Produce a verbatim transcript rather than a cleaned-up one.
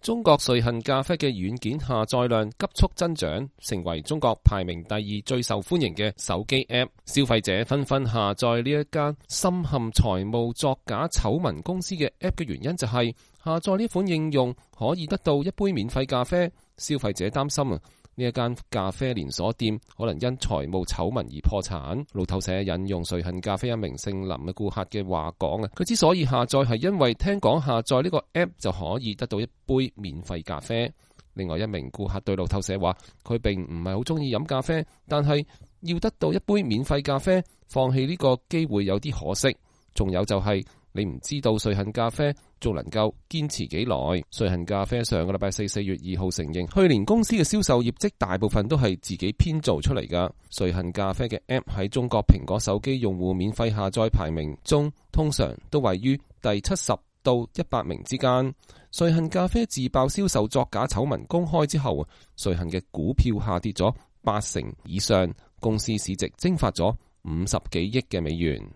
中國瑞幸咖啡嘅軟件下載量急速增長，成為中國排名第二最受歡迎嘅手機 App。消費者紛紛下載呢一間深陷財務作假醜聞公司嘅 App 嘅原因就係下載呢款應用可以得到一杯免費咖啡。消費者擔心啊，呢一間咖啡連鎖店可能因財務醜聞而破產。路透社引用瑞幸咖啡一名姓林嘅顧客嘅話講啊，佢之所以下載係因為聽講下載呢個 app 就可以得到一杯免費咖啡。另外一名顧客對路透社話，佢並唔係好中意飲咖啡，但係要得到一杯免費咖啡，放棄呢個機會有啲可惜。仲有就係、是、你唔知道瑞幸咖啡仲能夠堅持幾耐。瑞幸咖啡上個禮拜四四月二號承認，去年公司嘅銷售業績大部分都係自己編造出嚟噶。瑞幸咖啡嘅 App 喺中國蘋果手機用戶免費下載排名中，通常都位於第七十到一百名之間。瑞幸咖啡自爆銷售作假醜聞公開之後，瑞幸嘅股票下跌咗八成以上，公司市值蒸發咗五十幾億嘅美元。